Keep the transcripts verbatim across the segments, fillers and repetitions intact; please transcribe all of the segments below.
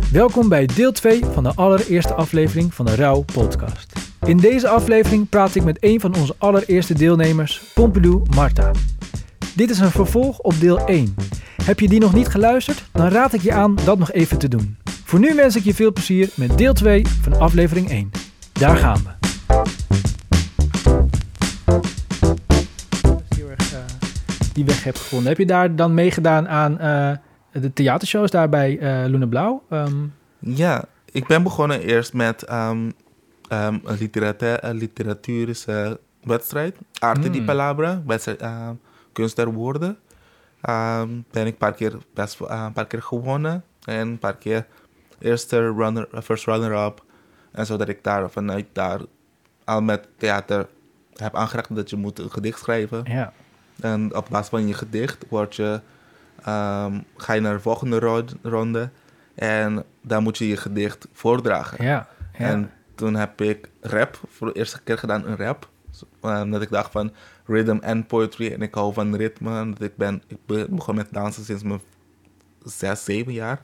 Welkom bij deel twee van de allereerste aflevering van de Rauw podcast. In deze aflevering praat ik met een van onze allereerste deelnemers, Pompidou Marta. Dit is een vervolg op deel één. Heb je die nog niet geluisterd? Dan raad ik je aan dat nog even te doen. Voor nu wens ik je veel plezier met deel twee van aflevering één. Daar gaan we. Heel erg uh, die weg hebt gevonden. Heb je daar dan meegedaan aan uh, de theatershows daar bij uh, Luna Blauw? Um... Ja, ik ben begonnen eerst met um, um, een, literatuur, een literaturische wedstrijd. Arte mm. di Palabra, wedstrijd, uh, kunst der woorden. Um, ben ik een paar keer, best, uh, een paar keer gewonnen. En een paar keer eerste runner, first runner-up. En zodat ik daar vanuit daar al met theater heb aangeraakt dat je moet een gedicht schrijven. Ja. En op basis van je gedicht word je, um, ga je naar de volgende ronde. En dan moet je je gedicht voordragen. Ja, ja. En toen heb ik rap voor de eerste keer gedaan, een rap. Omdat ik dacht van rhythm en poetry. En ik hou van ritme. Omdat ik ben, ik begon met dansen sinds mijn zes, zeven jaar.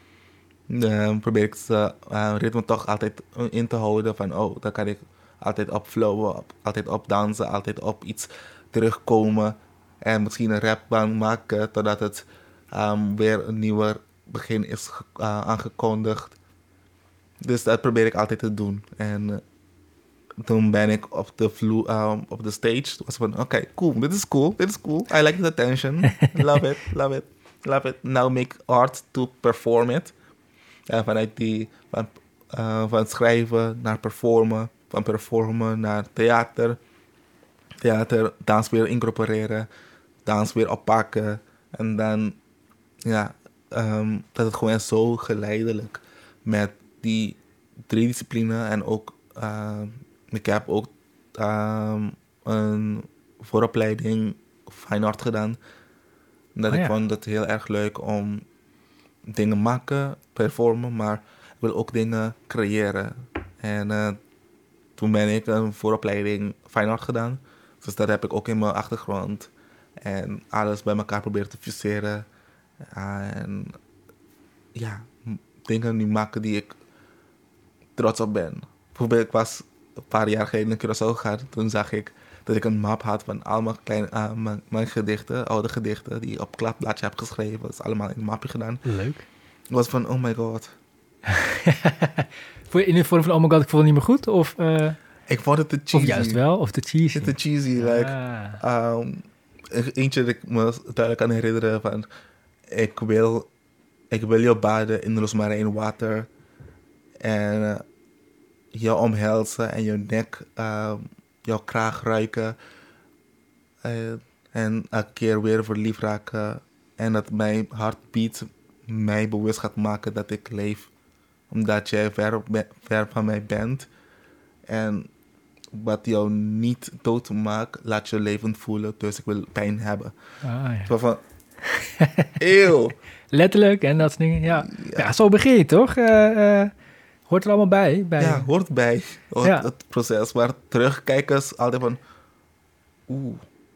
Dan probeer ik het uh, ritme toch altijd in te houden. Van oh, dan kan ik altijd op flowen, op, altijd op dansen, altijd op iets terugkomen. En misschien een rapband maken totdat het um, weer een nieuwe begin is uh, aangekondigd. Dus dat probeer ik altijd te doen. En uh, toen ben ik op de vloer, uh, op de stage. Was van, oké, okay, cool, dit is cool, dit is cool. I like the attention. Love it, love it, love it. Now make art to perform it. En vanuit die, van, uh, van schrijven naar performen. Van performen naar theater. Theater, dans weer incorporeren. Dans weer oppakken. En dan, ja, um, dat het gewoon zo geleidelijk met die drie disciplines. En ook, uh, ik heb ook um, een vooropleiding fine art gedaan. Dat oh, ik ja. vond het heel erg leuk om dingen maken, performen, maar ik wil ook dingen creëren. En uh, toen ben ik een vooropleiding fine art gedaan. Dus dat heb ik ook in mijn achtergrond. En alles bij elkaar proberen te fuseren. Uh, en ja, dingen nu maken die ik trots op ben. Bijvoorbeeld, ik was een paar jaar geleden in Curaçao gegaan. Toen zag ik dat ik een map had van al mijn, kleine, uh, mijn, mijn gedichten, oude gedichten, die ik op kladbladje heb geschreven. Dat is allemaal in een mapje gedaan. Leuk. Ik was van, oh my god. In de vorm van, oh my god, ik vond het niet meer goed? Of, uh, ik vond het te cheesy. Of juist wel, of te cheesy. Te cheesy, like. Ah. Um, eentje dat ik me duidelijk kan herinneren van, ik wil, ik wil je baden in rozemarijn water. En uh, je omhelzen en je nek, uh, jouw kraag ruiken. Uh, en een keer weer verliefd raken. En dat mijn hartbeat mij bewust gaat maken dat ik leef. Omdat jij ver, ver van mij bent. En wat jou niet dood maakt, laat je levend voelen. Dus ik wil pijn hebben. Ah, ja. Zo van, eeuw. Letterlijk en dat soort dingen. Ja, ja. ja zo begin je toch? Uh, uh, hoort er allemaal bij. bij... Ja, hoort bij hoort ja. het proces. Maar terugkijkers altijd van, oeh.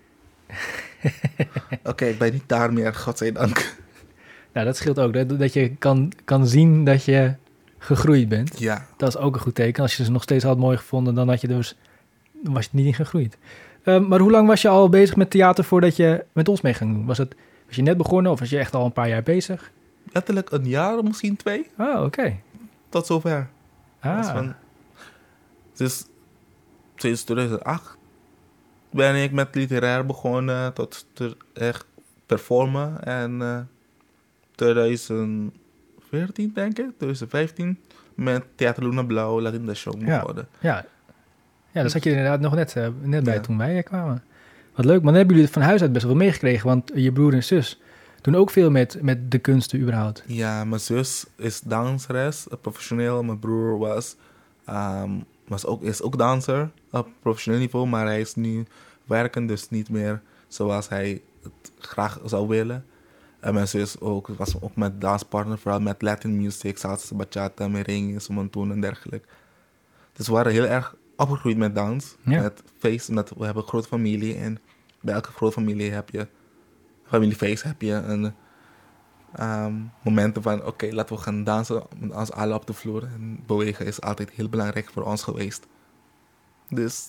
Oké, okay, ik ben niet daar meer, godzijdank. Nou, dat scheelt ook. Dat, dat je kan, kan zien dat je gegroeid bent. Ja. Dat is ook een goed teken. Als je ze nog steeds had mooi gevonden, dan had je dus, dan was je niet in gegroeid. Uh, maar hoe lang was je al bezig met theater voordat je met ons mee ging doen? Was, het, was je net begonnen of was je echt al een paar jaar bezig? Letterlijk een jaar, misschien twee. Oh, oké. Okay. Tot zover. Ah. Van, dus sinds tweeduizend acht ben ik met literair begonnen tot te, echt performen. En uh, tweeduizend veertien denk ik, tweeduizend vijftien met Theater Luna Blauw Latin de Show begonnen. Ja, ja. ja, daar zat je inderdaad nog net, uh, net bij ja. toen wij kwamen. Wat leuk, maar dan hebben jullie het van huis uit best wel meegekregen, want je broer en zus doen ook veel met, met de kunsten überhaupt. Ja, mijn zus is danseres, professioneel. Mijn broer was, um, was ook, is ook danser op professioneel niveau, maar hij is nu werkend, dus niet meer zoals hij het graag zou willen. En mijn zus ook, was ook met danspartner, vooral met Latin music, salsa, bachata, merengue, montoon en dergelijke. Dus we waren heel erg opgegroeid met dans, ja. met feest, omdat we hebben een grote familie en bij elke grote familie heb je, familiefeest heb je een Um, momenten van, oké, okay, laten we gaan dansen met ons allen op de vloer. En bewegen is altijd heel belangrijk voor ons geweest. Dus,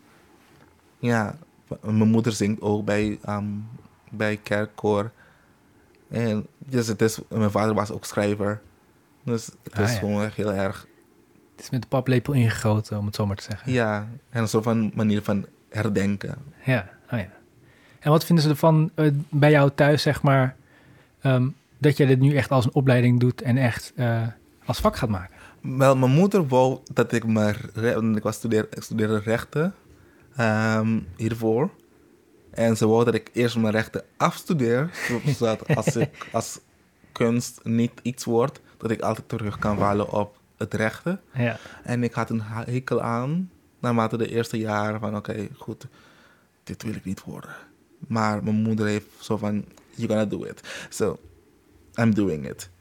ja, mijn moeder zingt ook bij, um, bij kerkkoor. En dus het is, mijn vader was ook schrijver. Dus het Ah, is ja. gewoon echt heel erg... Het is met de paplepel ingegoten, om het zo maar te zeggen. Ja, en een soort van manier van herdenken. Ja, oh ja. En wat vinden ze ervan uh, bij jou thuis, zeg maar, um, dat je dit nu echt als een opleiding doet en echt uh, als vak gaat maken? Wel, mijn moeder wou dat ik maar... Ik, was studeer, ik studeerde rechten um, hiervoor. En ze wou dat ik eerst mijn rechten afstudeer. Zodat als, ik, als kunst niet iets wordt, dat ik altijd terug kan vallen op het rechten. Ja. En ik had een hekel aan, naarmate de eerste jaren van... Oké, okay, goed, dit wil ik niet worden. Maar mijn moeder heeft zo van... You're gonna do it. So, I'm doing it.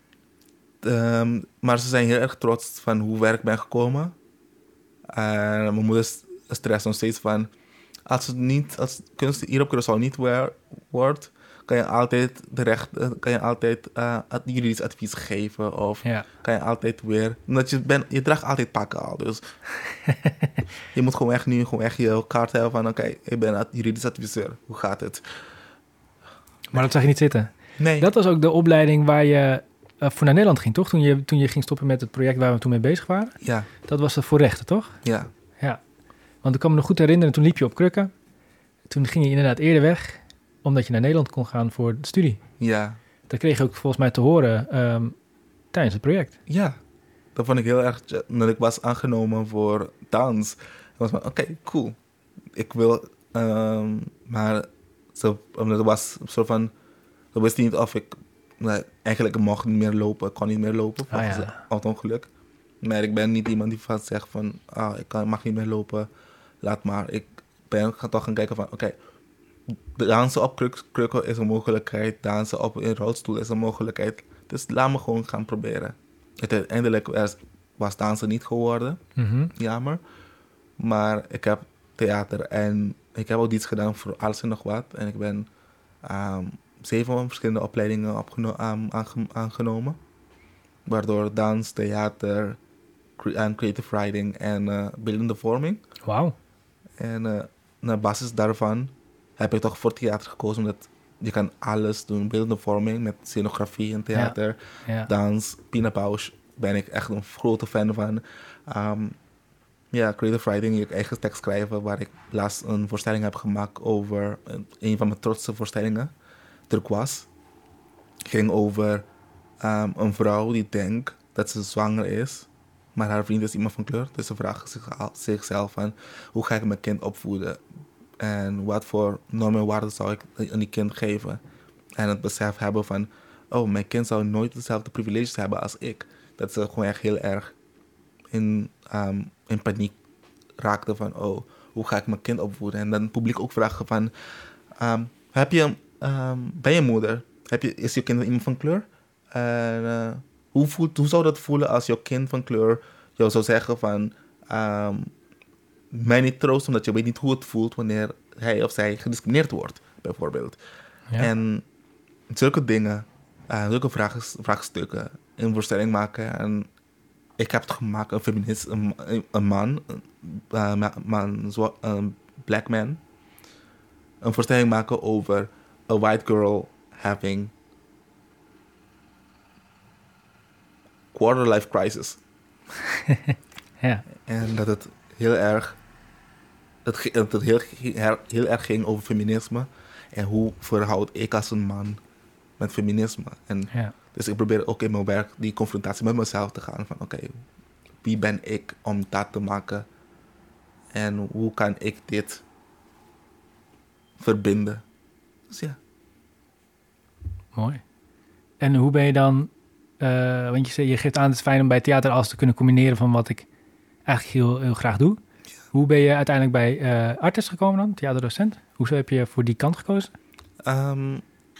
Um, maar ze zijn heel erg trots van hoe ver ik ben gekomen. En mijn moeder stresst nog steeds van... Als het niet, als kunst hier op Curaçao niet wordt, kan je altijd de recht, kan je altijd uh, juridisch advies geven of Ja. kan je altijd weer, omdat je bent, je draagt altijd pakken al, dus je moet gewoon echt nu gewoon echt je kaart hebben van, oké, okay, ik ben juridisch adviseur, hoe gaat het? Maar dat zag je niet zitten. Nee. Dat was ook de opleiding waar je uh, voor naar Nederland ging, toch? Toen je, toen je ging stoppen met het project waar we toen mee bezig waren. Ja. Dat was er voor rechten, toch? Ja. Ja. Want ik kan me nog goed herinneren, toen liep je op krukken. Toen ging je inderdaad eerder weg, omdat je naar Nederland kon gaan voor de studie. Ja. Dat kreeg je ook volgens mij te horen um, tijdens het project. Ja. Dat vond ik heel erg, dat ik was aangenomen voor dans. Ik was van, oké, okay, cool. Ik wil, um, maar zo, omdat het was een soort van, ik wist niet of ik, nou, eigenlijk mocht niet meer lopen, ik kon niet meer lopen, volgens het auto-ongeluk. Maar ik ben niet iemand die van zegt van, ah, ik kan, mag niet meer lopen, laat maar. Ik ben gaan toch gaan kijken van, oké, okay, dansen op kruk, krukken is een mogelijkheid, dansen op een rolstoel is een mogelijkheid. Dus laat me gewoon gaan proberen. Uiteindelijk was, was dansen niet geworden, mm-hmm. jammer. Maar ik heb theater en ik heb audities gedaan voor alles en nog wat. En ik ben um, zeven verschillende opleidingen opgeno- um, aange- aangenomen. Waardoor dans, theater, en creative writing en uh, beeldende vorming. Wauw. En uh, naar basis daarvan heb ik toch voor theater gekozen, omdat je kan alles doen. Beeldende vorming met scenografie en theater, ja. Ja. dans, Pina Bausch ben ik echt een grote fan van. Um, ja, creative writing, je eigen tekst schrijven, waar ik laatst een voorstelling heb gemaakt over een van mijn trotse voorstellingen, Turquoise. Ging over um, een vrouw die denkt dat ze zwanger is, maar haar vriend is iemand van kleur. Dus ze vraagt zich, zichzelf van, hoe ga ik mijn kind opvoeden? En wat voor normen en waarden zou ik aan die kind geven? En het besef hebben van, oh, mijn kind zou nooit dezelfde privileges hebben als ik. Dat ze gewoon echt heel erg in, um, in paniek raakte van, oh, hoe ga ik mijn kind opvoeden? En dan het publiek ook vragen van, um, heb je, um, ben je moeder? Heb je, is je kind iemand van kleur? En uh, hoe, voelt, hoe zou dat voelen als jouw kind van kleur jou zou zeggen van, um, mij niet troost, omdat je weet niet hoe het voelt wanneer hij of zij gediscrimineerd wordt, bijvoorbeeld. Ja. En zulke dingen, uh, zulke vraag, vraagstukken in voorstelling maken. En ik heb het gemaakt, een feminist, een, een man, een, man, een black man. Een voorstelling maken over a white girl having quarter life crisis. Ja. En dat het heel erg, het, dat het heel, heel, heel erg ging over feminisme. En hoe verhoud ik als een man met feminisme. En ja. Dus ik probeer ook in mijn werk die confrontatie met mezelf te gaan. Van oké, okay, wie ben ik om dat te maken? En hoe kan ik dit verbinden? Dus ja. Mooi. En hoe ben je dan, uh, want je, je geeft aan het is fijn om bij theater alles te kunnen combineren van wat ik eigenlijk heel, heel graag doe. Ja. Hoe ben je uiteindelijk bij uh, Artis gekomen dan, theaterdocent? Hoezo heb je voor die kant gekozen? Um,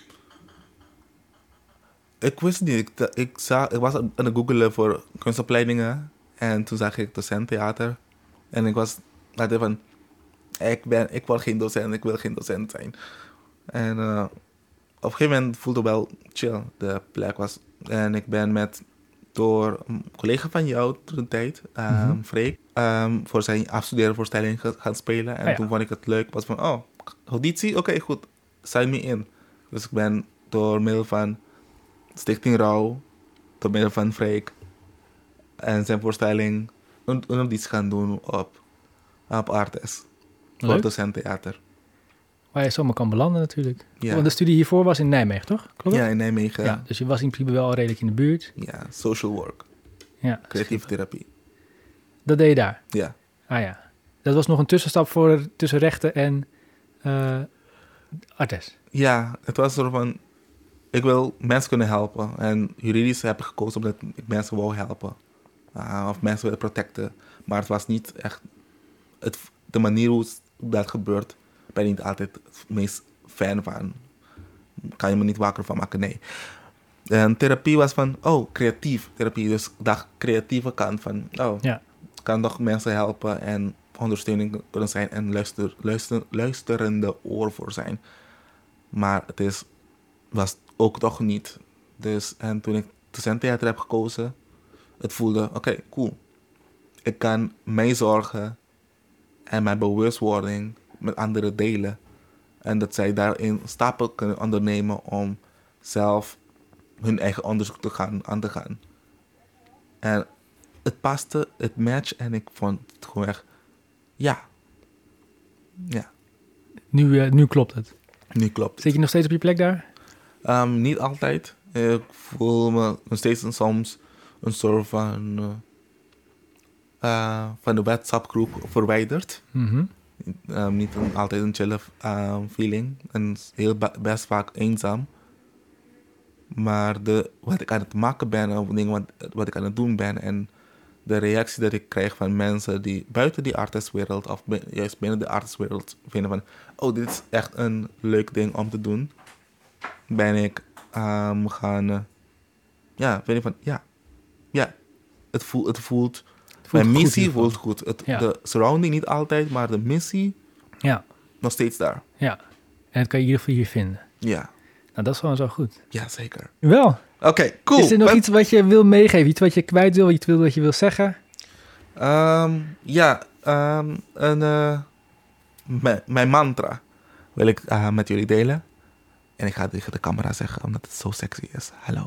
ik wist niet. Ik, ik, zag, ik was aan het googelen voor kunstopleidingen. En toen zag ik docent theater. En ik was altijd van, ik, ben, ik word geen docent, ik wil geen docent zijn. En uh, op een gegeven moment voelde het wel chill, de plek was. En ik ben met, door een collega van jou toen de tijd, um, Mhm. Freek, um, voor zijn afstuderenvoorstelling ga- gaan spelen. En Ah, ja. toen vond ik het leuk. Was van, oh, auditie? Oké, goed. Sign me in. Dus ik ben door middel van Stichting Rauw, door middel van Freek en zijn voorstelling een, een auditie gaan doen op, op Artes. Voor Leuk. docententheater. Waar je zomaar kan belanden natuurlijk. Ja. Want de studie hiervoor was in Nijmegen, toch? Klopt Ja, dat? in Nijmegen. Ja, Ja. dus je was in principe wel redelijk in de buurt. Social work. Ja, Creatieve therapie. dat deed je daar. Ja. Ah ja. Dat was nog een tussenstap voor tussen rechten en eh Artes. Ja, het was soort van, ik wil mensen kunnen helpen. En juridisch heb ik gekozen omdat ik mensen wou helpen. Uh, of mensen willen protecten. Maar het was niet echt, het, de manier hoe dat gebeurt, ben ik niet altijd het meest fan van. Kan je me niet wakker van maken, nee. En therapie was van, oh, creatief therapie. Dus ik dacht, creatieve kant van, oh, Ja. kan nog mensen helpen en ondersteuning kunnen zijn en luister, luister, luisterende oor voor zijn. Maar het is, was ook toch niet. Dus, en toen ik docententheater heb gekozen, het voelde, oké, okay, cool. Ik kan mijn zorgen en mijn bewustwording met anderen delen. En dat zij daarin stappen kunnen ondernemen om zelf hun eigen onderzoek te gaan, aan te gaan. En het paste, het match en ik vond het gewoon echt, ja. Ja, Nu, eh, nu klopt het. nu klopt het. Zit je nog steeds op je plek daar? Um, niet altijd. Ik voel me nog steeds een, soms een soort van, uh, uh, van de WhatsApp-groep verwijderd. Mhm. Um, niet een, altijd een chille uh, feeling. En heel ba- best vaak eenzaam. Maar de, wat ik aan het maken ben, of dingen wat, wat ik aan het doen ben... en de reactie dat ik krijg van mensen die buiten die artistwereld... of ben, juist binnen de artistwereld vinden van... oh, dit is echt een leuk ding om te doen... ben ik um, gaan... Uh, ja, vind ik van... Ja, ja het, voelt, het voelt... Het voelt mijn goed in missie ieder geval. voelt goed. Het, Ja. De surrounding niet altijd, maar de missie Ja, nog steeds daar. ja. En dat kan je in ieder geval hier vinden. Ja, Nou, dat is gewoon zo goed. ja zeker. Wel. Oké, cool. Is er nog Wat- iets wat je wil meegeven? Iets wat je kwijt wil? Iets wil wat je wil zeggen? Um, ja, um, een, uh, mijn, mijn mantra wil ik uh, met jullie delen. En ik ga het tegen de camera zeggen, omdat het zo sexy is. Hallo.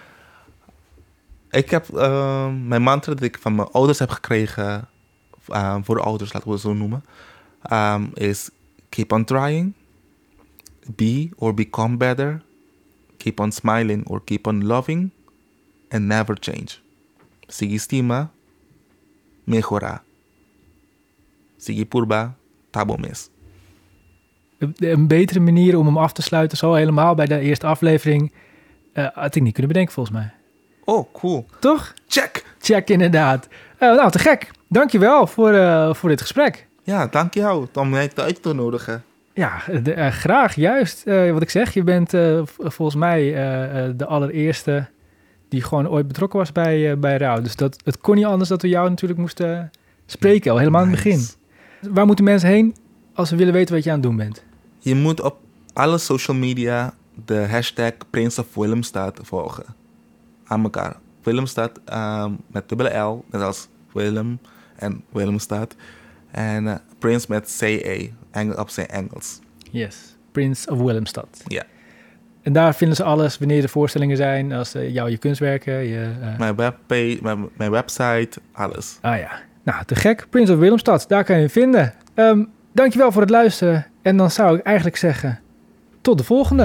Ik heb uh, mijn mantra dat ik van mijn ouders heb gekregen, uh, voor de ouders, laten we het zo noemen, um, is keep on trying, be or become better, keep on smiling or keep on loving, and never change. Sige stima, mejora. Sige purba, tabomis. Een betere manier om hem af te sluiten, zo helemaal bij de eerste aflevering, uh, had ik niet kunnen bedenken volgens mij. Oh, cool. Toch? Check! Check inderdaad. Uh, nou, te gek. Dankjewel voor, uh, voor dit gesprek. Ja, dank jou om mij uit te nodigen. Ja, de, uh, graag. Juist uh, wat ik zeg. Je bent uh, v- volgens mij uh, uh, de allereerste die gewoon ooit betrokken was bij, uh, bij Rauw. Dus dat, het kon niet anders dat we jou natuurlijk moesten spreken, al helemaal Nice. in het begin. Waar moeten mensen heen als ze willen weten wat je aan het doen bent? Je moet op alle social media de hashtag Prince of Willemstad volgen. Aan elkaar. Willemstad um, met dubbele L, net als Willem en Willemstad. En uh, Prince met C E, Engel, op zijn Engels. Yes, Prince of Willemstad. Ja. En daar vinden ze alles wanneer er voorstellingen zijn, als uh, jou je kunstwerken. Je, uh... Mijn webpage, mijn, mijn website, alles. Ah ja, nou te gek. Prince of Willemstad, daar kan je hem vinden. Um, dankjewel voor het luisteren. En dan zou ik eigenlijk zeggen, tot de volgende.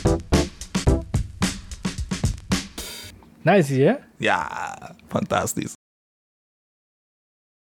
Nice, hè? Ja, fantastisch.